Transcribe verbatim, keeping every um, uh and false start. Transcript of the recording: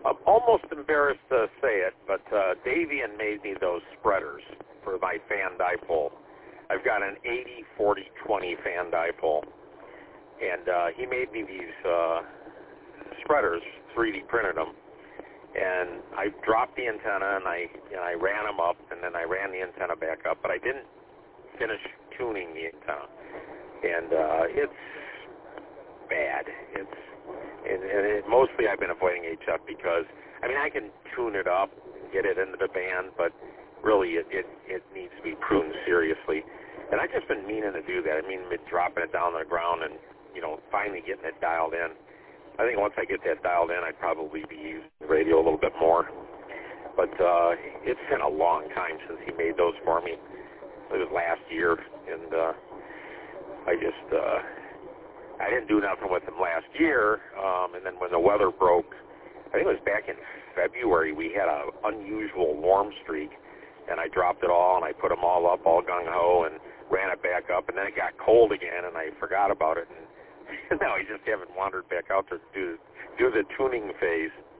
I'm almost embarrassed to say it, but uh, Davian made me those spreaders for my fan dipole. I've got an eighty forty twenty fan dipole, and uh, he made me these uh, spreaders, three D printed them, and I dropped the antenna and I and I ran them up, and then I ran the antenna back up, but I didn't finish tuning the antenna, and uh, it's bad. It's and, and it, mostly I've been avoiding H F because I mean I can tune it up, get it into the band, but really it, it it needs to be pruned seriously. And I've just been meaning to do that. I mean, been dropping it down on the ground and you know finally getting it dialed in. I think once I get that dialed in, I'd probably be using the radio a little bit more. But uh, it's been a long time since he made those for me. It was last year, and uh, I just uh, I didn't do nothing with them last year. Um, and then when the weather broke, I think it was back in February, we had an unusual warm streak, and I dropped it all, and I put them all up, all gung-ho, and ran it back up, and then it got cold again, and I forgot about it, and now I just haven't wandered back out to do, do the tuning phase.